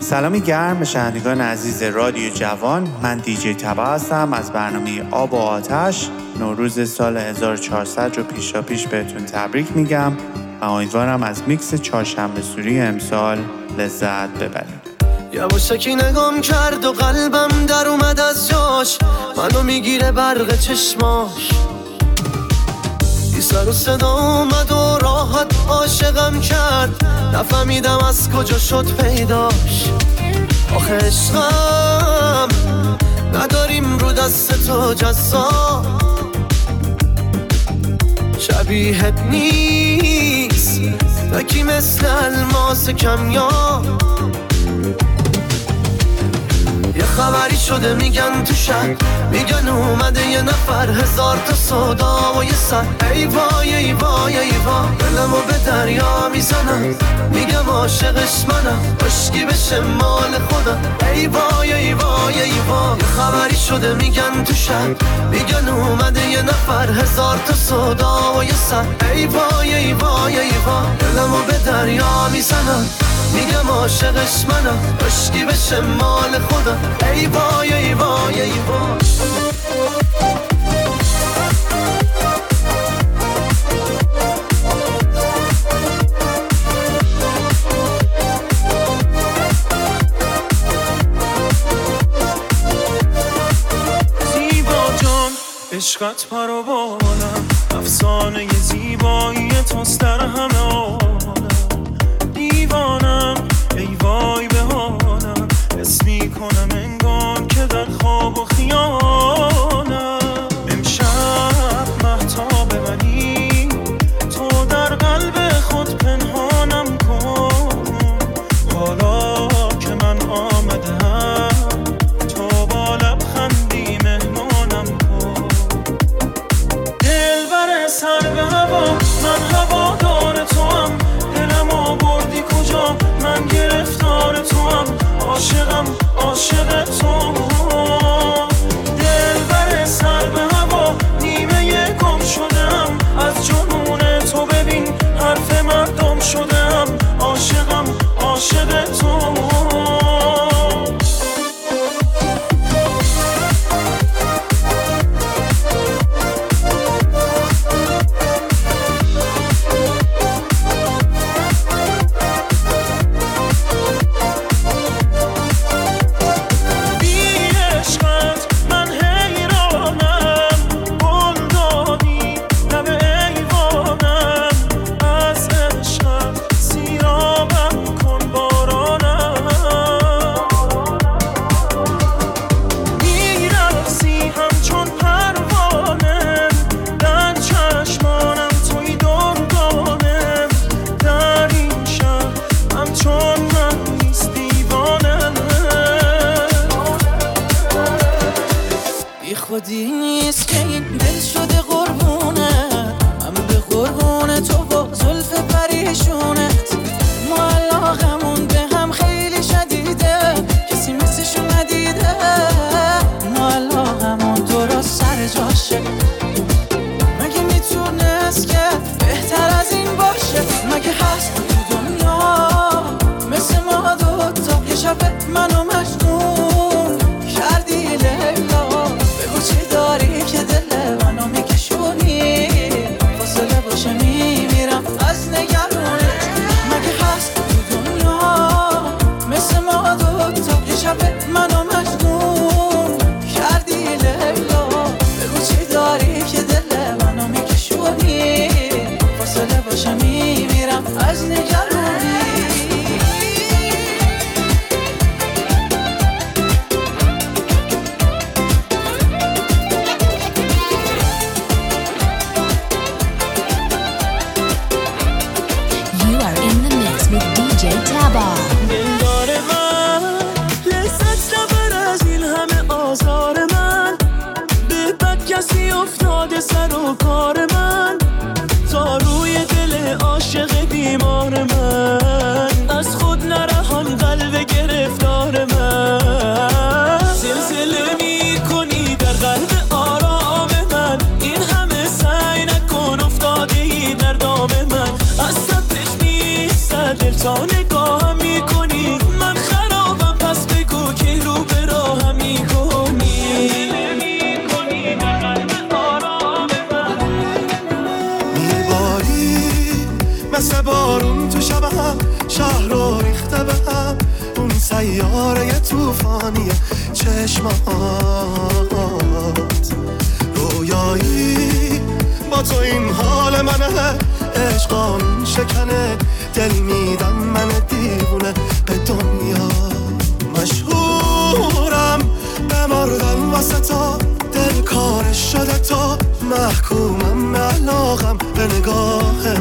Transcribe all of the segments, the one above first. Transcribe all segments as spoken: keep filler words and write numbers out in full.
سلامی گرم به شنوندگان عزیز رادیو جوان. من دیجی تبا هستم از برنامه آب و آتش. نوروز سال هزار و چهارصد رو پیشا پیش بهتون تبریک میگم و امیدوارم از میکس چهارشنبه سوری امسال لذت ببرید. یواشکی نگام کرد و قلبم در اومد از جاش، منو میگیره برق چشماش. بی سر و صدا اومد و راحت عاشقم کرد، نفهمیدم از کجا شد پیداش. آخه عشقم نداریم رو دست تو جزا، شبیهت نیست تکی مثل الماس کمیاب. یه خبری شده میگن تو شهر، میگن اومده یه نفر، هزار تا صدا و یه سر. ای وای ای وای ای وای، دلمو به دریا میزنم، میگم عاشقش منم، عشقی بشه مال خودم. ای وای ای وای ای وای، یه خبری شده میگن تو شهر، میگن اومده یه نفر، هزار تا صدا و یه سر. ای وای ای وای ای وای، دلمو به دریا میزنم، میگم عاشقش منم، عشقی بشه مال خودم. ای وای ای وای ای وای. زیبا جان عشقت پرو بالم، افسانه زیبایی توست در همه عالم. دیوانم ای وای به حالم، حس میکنم انگار که در خواب و خیالم. امشب مهتاب منی، تو در قلب خود پنهانم کن. حالا که من آمدم، تو با لبخندی مهمانم کن. دلبر سر به هوا، من هوادار توام، دلمو بردی کجا، من گرفتار توام. عاشقم عاشق تو، دلبر سر به هوا، نیمه گم شدم از جنون تو. ببین حرف مردم شدم، عاشقم عاشق تو. خودی نیست که این دل شده قربونه، من به قربون تو با زلف پریشونت. ما علاقمون به هم خیلی شدیده، کسی مثلشو ندیده. ما علاقمون درست سر جاشه، مگه میتونست که بهتر از این باشه؟ مگه هست تو دنیا مثل ما دوتا، یه شب منو مجنون کردی لیلا. چی داری که دل منو میکشونی، فاصله باشه میمیرم از نگرونت. مگه هست تو دنیا مثل ما دوتا، یه شب منو مجنون کردی لیلا. بگو چی داری که دل منو میکشونی، فاصله باشه میمیرم از نگرونی. with دیجی تبا. دلدار من لذت سیاره طوفانی چشمات، رویایی با تو این حال منه، عشقان شکنه دل میدم من دیوونه به دنیا. مشهورم به مردن واسه تو، دل کارش شده تو، محکومم به علاقم به نگاهت.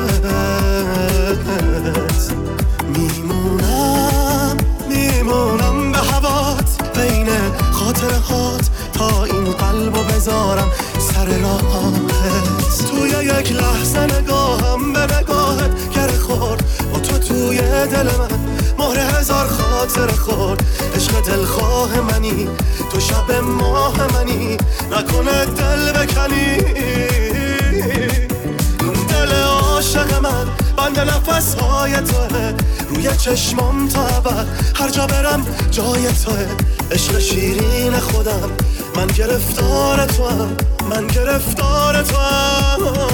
میمونم میمونم به هوات، بین خاطرهات تا این قلبو بذارم سر راهت. توی یک لحظه نگاهم به نگاهت گره خورد، با تو توی دل من مهر هزار خاطر خورد. عشق دلخواه منی، تو شب ماه منی، نکنه دل بکنی. دل عاشق من بند نفس های توه، روی چشمام تا ابد هر جا برم جای توه. عشق شیرین خودم من گرفتار توام، من گرفتار توام.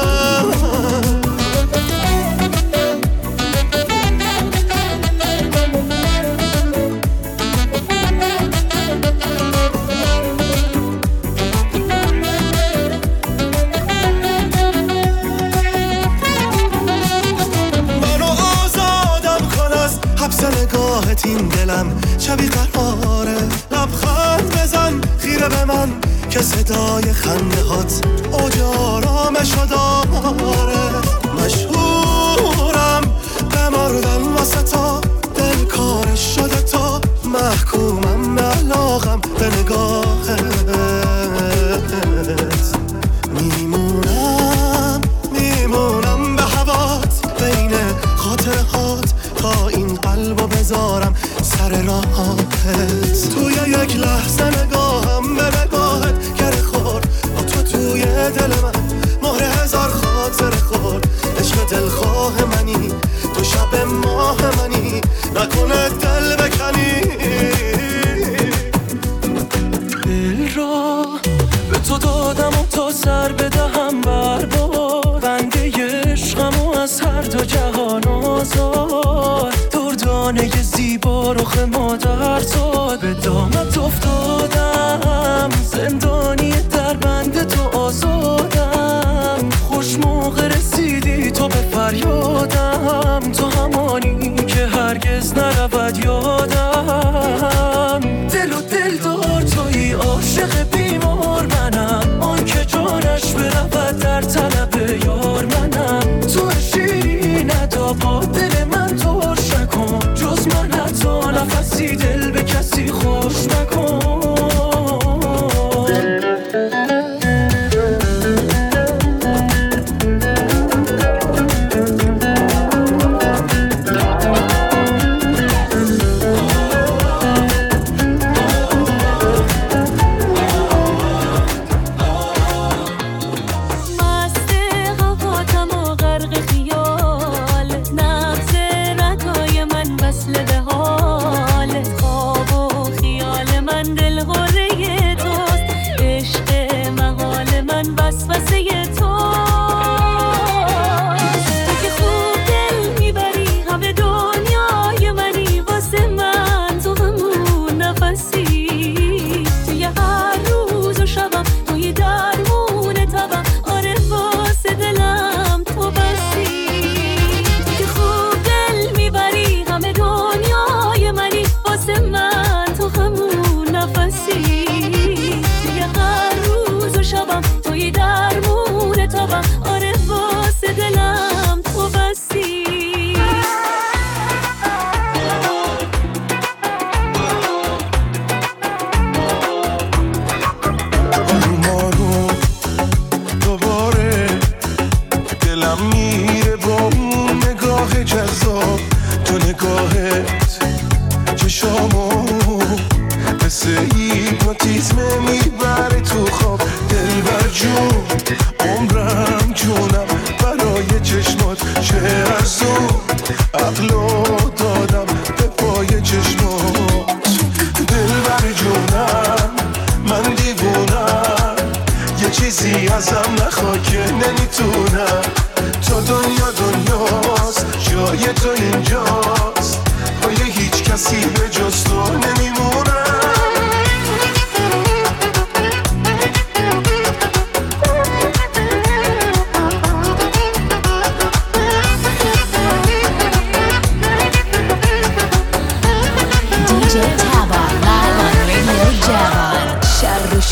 نگاهت این دلم شبی قراره، لبخند بزن خیره به من که صدای خنده هات اوج آرامشو داره. مشهورم به مردن واسه تو، دل کارش شده تو، محکومم به علاقم به نگاهت. میمونم میمونم به هوات، بین خاطرهات تا این قلبو بذارم سر راهت. توی یک لحظه نگاهم به نگاهت گره خورد، با تو توی دل من مهر هزار خاطر خورد. عشق دلخواه منی، تو شب ماه منی، نکنه دل بکنی. دل را به تو دادم و تا سر بدهم بر باد، بنده عشقم و از هر دو جهان آزاد. دردانه زیبا رخ مادر زاد، به دامت افتادم، زندانی در بند تو آزادم. خوش موقع رسیدی تو به فریادم، تو همانی که هرگز نرود یادم. دل و دل دار توی عاشق بیمار منم، آن که جانش برود در طلب یار منم. تو شیری ندا با دل من توش نکن، جز من حتی نفسی دل به کسی خوش نکن. جای تو اینجاست، پای هیچ کسی به جز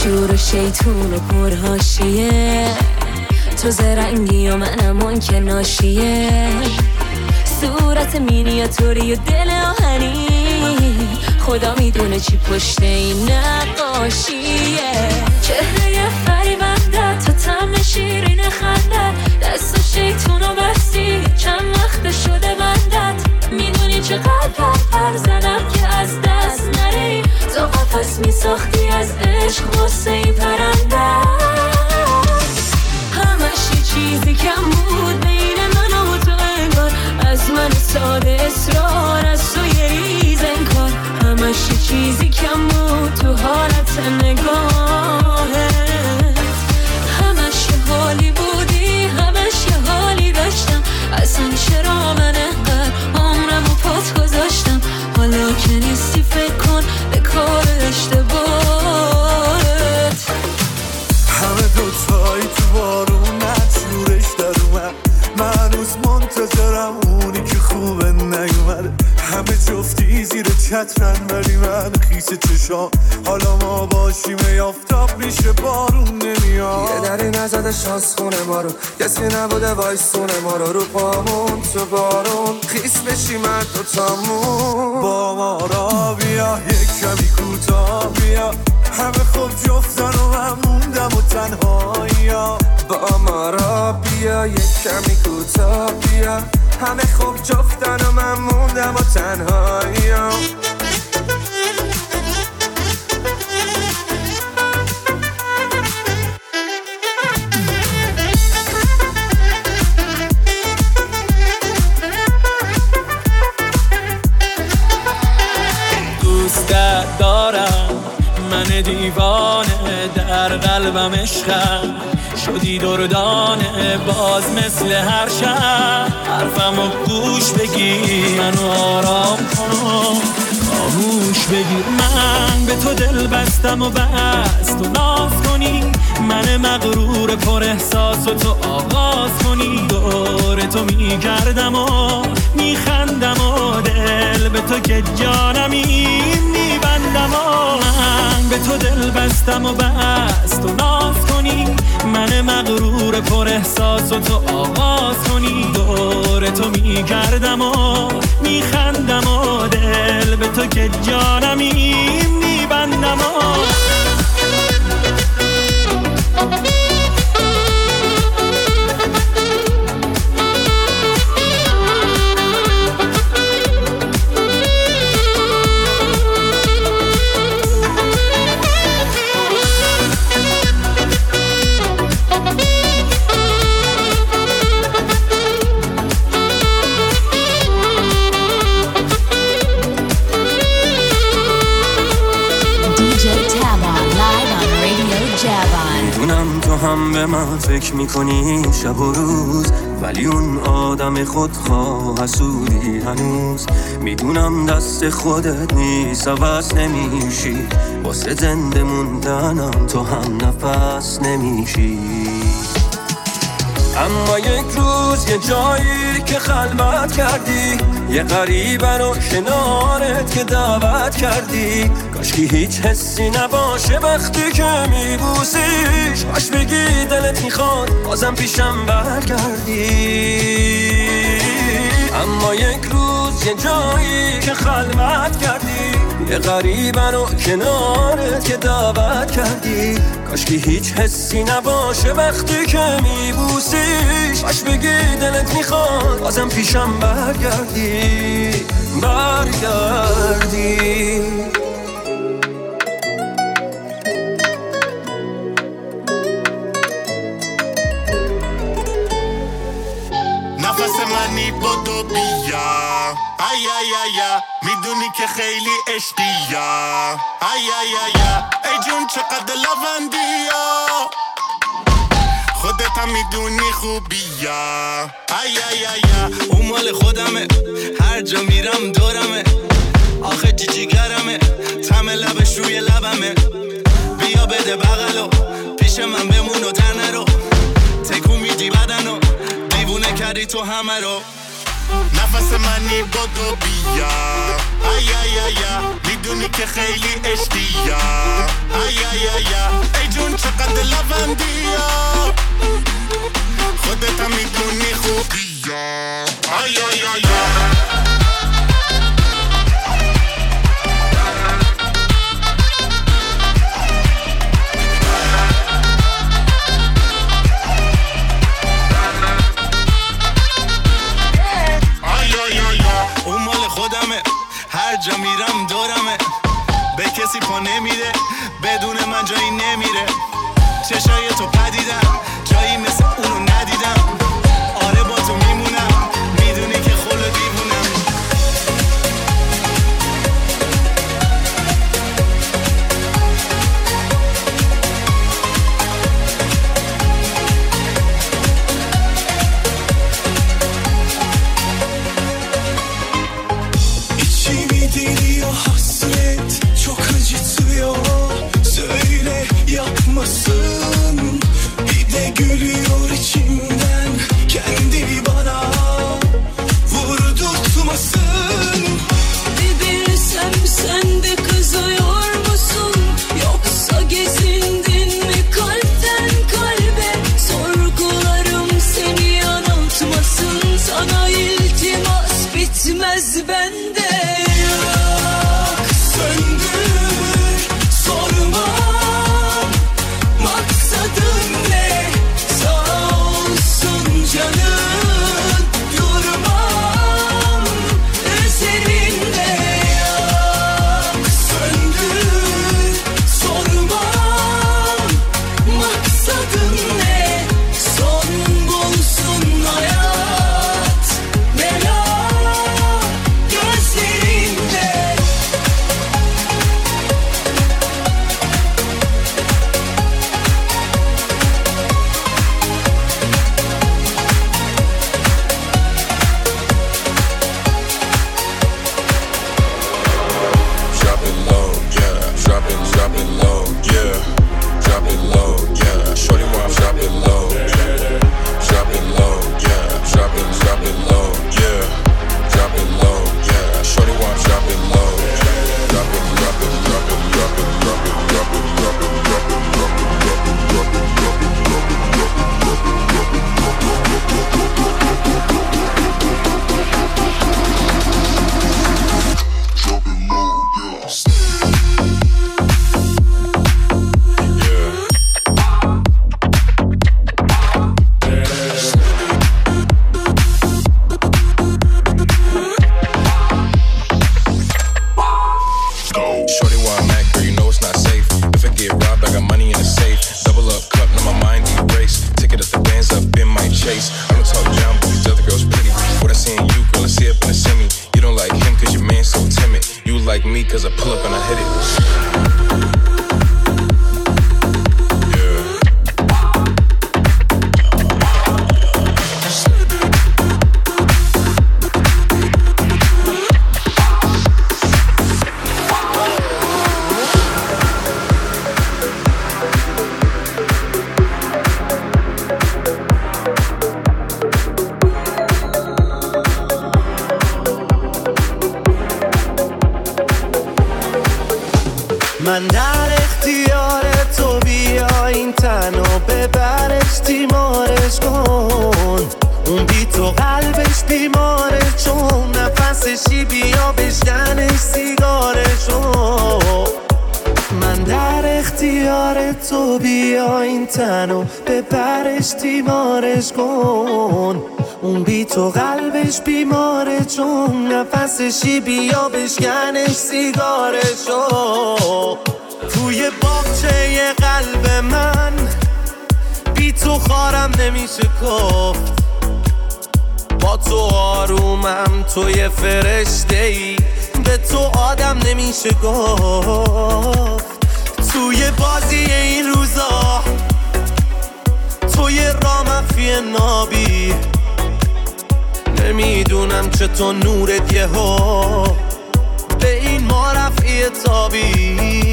شور و شیطون و پرهاشیه، تو زرنگی و منم اون که ناشیه، صورت مینیاتوری و دل آهنی، خدا میدونه چی پشت این نقاشیه. چهره فریبنده تو طعم شیرین خنده، دست و شیطون و بستی چند وقت شده بندت، میدونی چقدر پر زدم که از دست نری، تو قفس میساختی از عشق غصه ای پرنده. همش یه چیزی کم بود بین من و تو انگار، از من ساده اصرار از تو یه ریز انکار، همش یه چیزی کم بود تو حالت نگاهت، همش یه حالی بودی همش یه حالی داشتم، اصلا چرا من انقدر عمرم و پات گذاشتم، حالا که نیستی فکر کن به کار اشتباهت. همه دوتایی تو بارون نشورش در اومد، من هنوز منتظرم اونی که خوبه نیومده، همه جفتی زیر چترن ولی من خیس چشام، حالا ما باشیم یافتاب میشه بارون نمیاد. یه دری نزده شانس خونه ما رو، کسی نبوده وایسونه ما رو، رو پامون تو بارون خیس بشی من دوتامون. با ما را بیا یک کمی کوتاه بیا، همه خوب جفتن و من موندم و تنهایی. با ما را بیا یک کمی کوتاه بیا، همه خوب جفتن و من موندم و تنهایی. دوستت دارم من دیوانه، در قلبم عشقم شدی دردانه، باز مثل هر شب حرفمو گوش بگیر، منو آرام کن خاموش بگیر. من به تو دل بستم و بس تو ناز کنی، من مغرور پر احساس و تو آغاز کنی، دور تو میگردم و میخندم و دل به تو که جانمی میبندم و من به تو دل بستم و بس تو ناز کنی، من مغرور پر احساس و تو آغاز کنی، دور تو میگردم و میخندم و دل به تو که جانمی میبندم و هم به من فکر میکنی شب و روز، ولی اون آدم خودخواه حسودی هنوز، میدونم دست خودت نیست عوض نمیشی، واسه زنده موندنم تو هم نفس نمیشی. اما یک روز یه جایی که خلوت کردی، یه غریبه رو کنارت که دعوت کردی، کاشکی هیچ حسی نباشه وقتی که میبوسیش، باش بگی دلت میخواد بازم پیشم برگردی. اما یک روز یه جایی که خلوت کردی، یه غریبه رو کنارت که دعوت کردی، کاشکی هیچ حسی نباشه وقتی که میبوسیش، باش بگی دلت میخواد بازم پیشم برگردی برگردی. نفس منی بدو بیا، ای ای ای میدونی که خیلی عشقیا، ای ای ای ای جون چقدر لوندیا، خودت هم میدونی خوبیا، ای ای ای اون مال خودمه، هر جا میرم دورمه، آخه جی جیگرمه، طعم لبش روی لبمه، بیا بده بغلو پیش من بمون و در نرو، تکون میدی بدنو دیوونه کردی تو همه رو. نفس منی بدو بیا، ای ای ای میدونی میدونی که خیلی عشقی ای ای ای ای جون چقدر لبندی خودت هم میدونی خوبی ای ای ای ای هر جا میرم دورمه به کسی پا نمیده بدون من جایی نمیره چشای تو پدیدم جایی مثل اونو ندیدم آره با تو میمونم میدونی که خلو دیوونم Yapmasın bir de gülüyor içimden kendi bana vurdurtmasın Bir bilsem sen de kızıyor musun yoksa gezindin mi kalpten kalbe sorgularım seni yanıltmasın sana iltimas bitmez bende yok söndür sorma من در اختیار تو بیا این تنو ببرش تیمارش کن اون بی تو قلبش بیماره چون نفسشی بیا بشکنش سیگارشو من در اختیار تو بیا این تنو ببرش تیمارش کن اون بی تو قلبش بیماره چون نفسشی بیا بشکنش سیگارشو توی باغچه قلب من بی تو خارم نمیشه کفت با تو آرومم توی فرشته ای به تو آدم نمیشه گفت توی بازی این روزا توی رامفی نابی نمیدونم چطور نورت یه ها به این ما رفعی تابی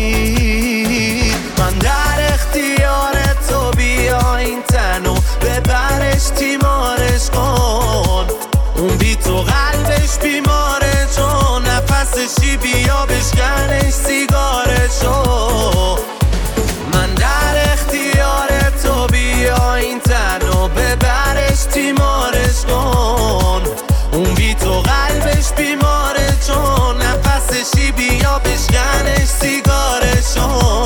من در اختیار تو بیا این تنو ببرش تیمارش کن اون بی تو قلبش بیماره چون نفسشی بیا بشکنش سیگارشو. من در اختیار تو، بیا این تنو ببرش تیمارش کن. اون بی تو قلبش بیماره چون نفسشی، بیا بشکنش سیگارشو.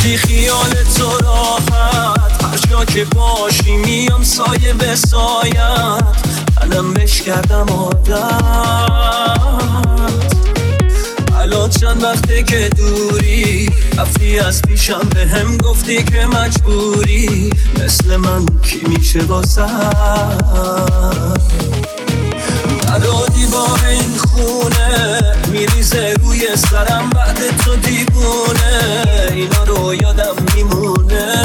بی خیال تو راحت هر جا که باشی میام سایه به سایت منم بش کردم عادت الان چند وقته که دوری رفتی از پیشم به هم گفتی که مجبوری مثل من کی میشه واسه ندادی با این خونه میریزه روی سرم بعد تو دیوونه اینا رو یادم میمونه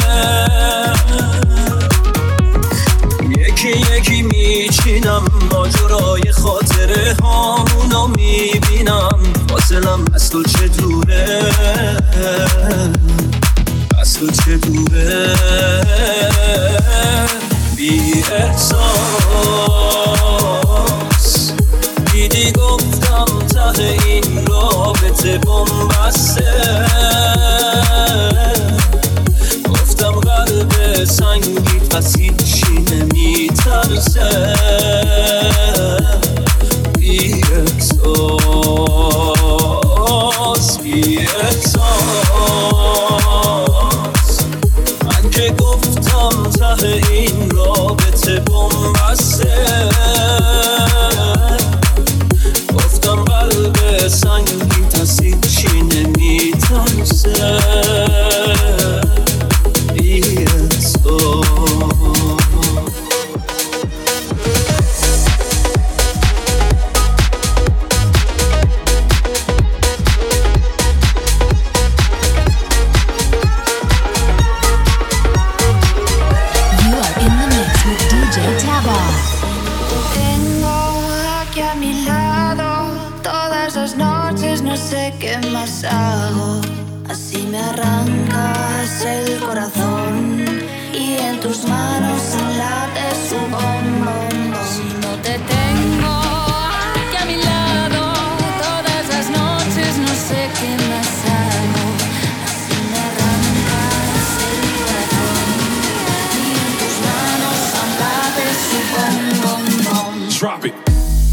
یکی یکی میچینم ماجرای خاطره هامونو میبینم فاصلم از تو چه دوره از تو چه دوره بی احساس دیدی گفتم ته این رابطه بنبسته گفتم قلب سنگی پس هیچی نمیترسه بی احساس بی احساس من که گفتم ته این رابطه بنبسته گفتم قلب سنگی پس هیچی نمیترسه بی احساس Así me arrancas el corazón y en tus manos late su bombón. Si no te tengo aquí a mi lado, todas las noches no sé qué más hago. Así me arrancas el corazón y en tus manos late su bombón. Drop it.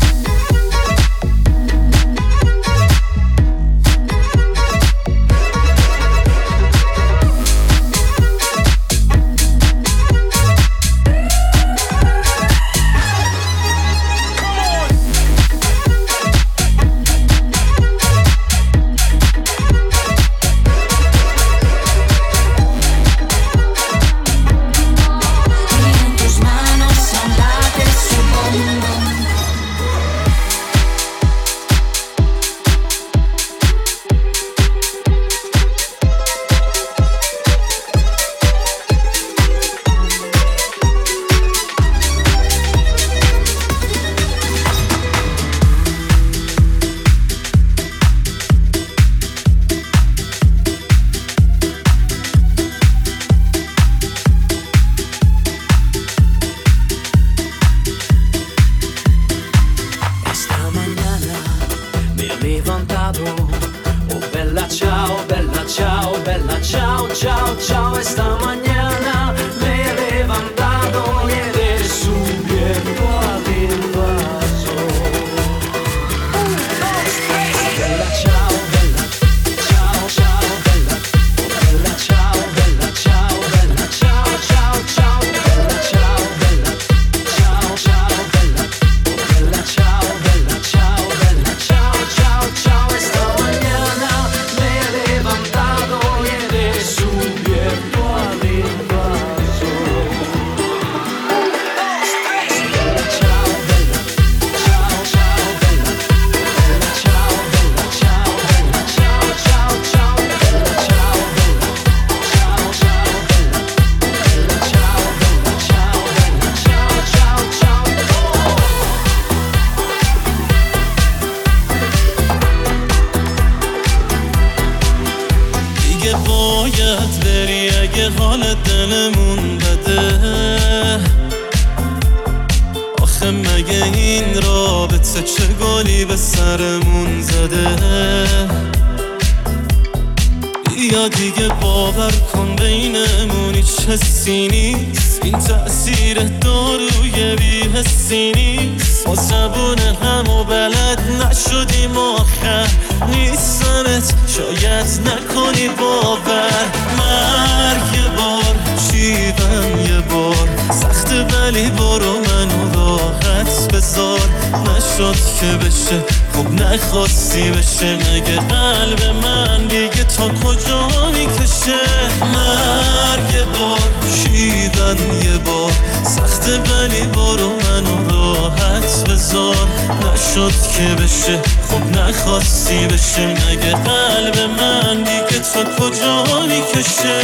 یا دیگه باور کن بینمون هیچ حسی نیست، این تأثیر داروی بی حسی نیست. ما زبون هم و بلد نشدیم آخر نیستمت، شاید نکنی باور. من ولی برو منو راحت بذار. نشد که بشه خب نخواستی بشه، مگه قلب من دیگه تا کجا میکشه؟ مرگ بار شیدن یه بار سخته ولی برو منو راحت بذار. نشد که بشه خب نخواستی بشه، مگه قلب من دیگه تا کجا میکشه؟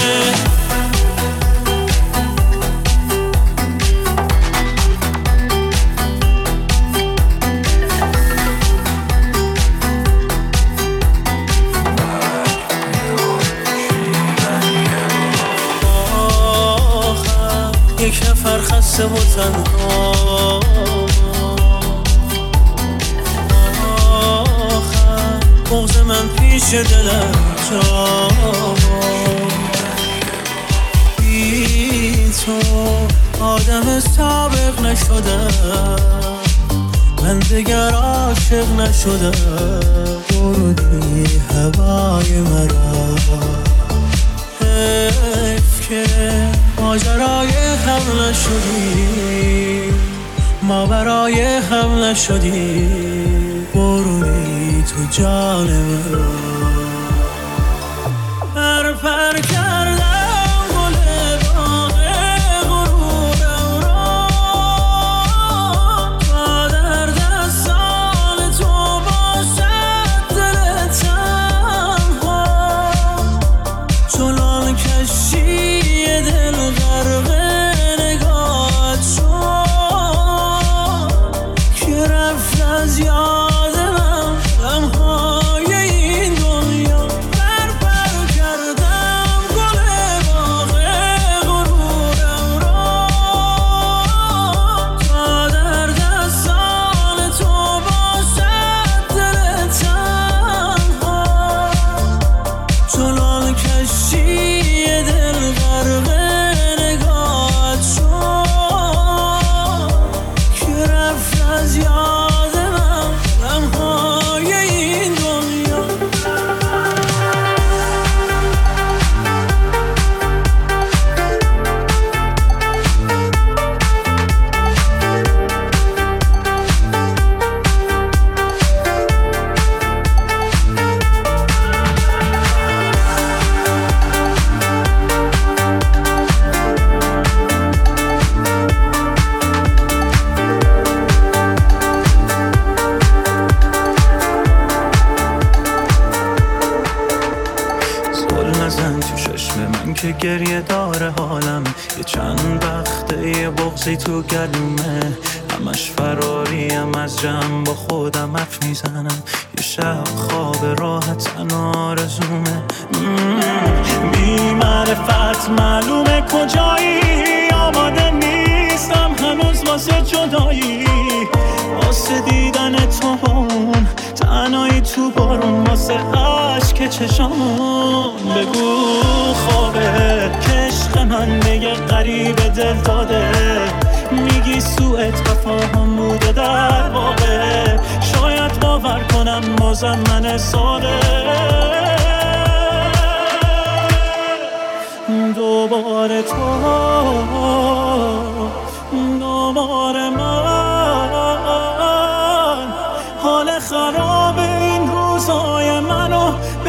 یک نفر خسته و تنها، آخر بغض من پیش دلم جا. بی تو آدم سابق نشدم، من دیگر عاشق نشدم. بردی هوای مرا، حیف که ماجرای هم نشدی، ما برای هم نشدی. برونی تو جان من پر پر کردم گل باغ غرورم را، تا در دستان تو باشد دل تنها. چنان کشی دل غرق نگاهت شد که رفت از یاد من لمحه‌های این دنیا. پر پر کردم گل باغ غرورم را، تا در دستان تو باشد دل تنها. چنان کشی دل غرق نگاهت شد که رفت از یاد من لمحه‌های این دنیا. زل نزن تو چشم من که گریه داره حالم، یه چند وقته یه بغضی تو گلومه. همش فراریم از جمع با خودم حرف میزنم، یه شب خواب راحت آرزومه. بی معرفت معلومه کجایی، آماده نیستم هنوز واسه جدایی، واسه دیدن تو با اون تنهایی تو بارون، واسه عشق چشامون. بگو خوابه که عشق من دیگه غریب دل داده، میگی سوء تفاهم بوده در واقع. شاید باور کنم بازم من ساده، دوباره تو دوباره من. حال خراب این روزای منو